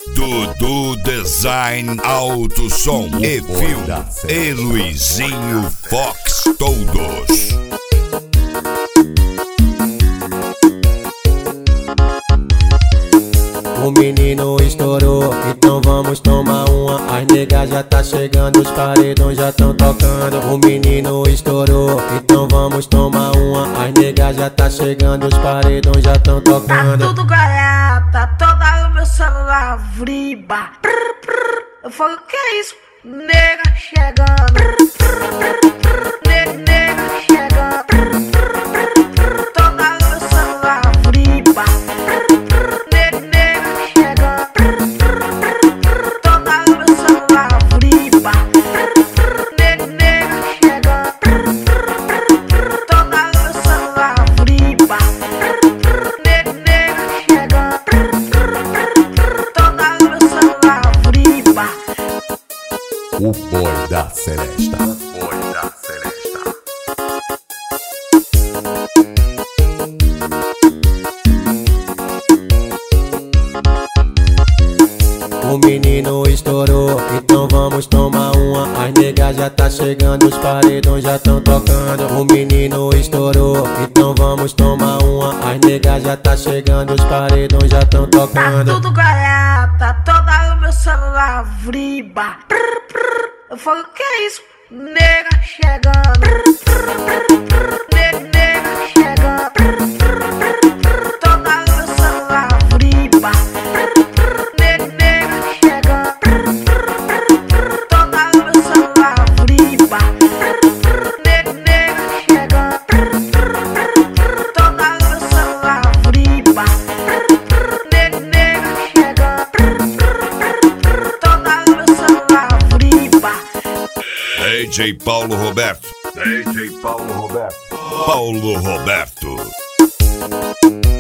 Dudu Design Alto Som e Filme e Luizinho Fox todos. O menino estourou, então vamos tomar uma. As negas já tá chegando, os paredões já tão tocando. O menino estourou, então vamos tomar uma. As negas já tá chegando, os paredões já tão tocando. Tá tudo garata, toda o meu celular vriba. Eu falo, que é isso? Nega chegando. Nega chegando. Toda o meu celular vriba. Nega chegando. Toda o meu celular vriba. Nega chegando. Toda o meu celular vriba. Nega chegando. Toda o meu celular vriba. O boy da Celesta. O menino estourou, então vamos tomar uma. As negas já tá chegando, os paredões já tão tocando. O menino estourou, então vamos tomar uma. As negas já tá chegando, os paredões já tão Tá tocando. tudo garata, toda o meu celular vriba. Eu falo, que é isso? Nega chegando. Nega chegando. Toda o meu celular vriba. Nega chegando. Toda o meu celular vriba. Nega chegando. Toda o meu celular vriba. Nega chegando. Toda o meu celular vriba. DJ Paulo Roberto. Paulo Roberto.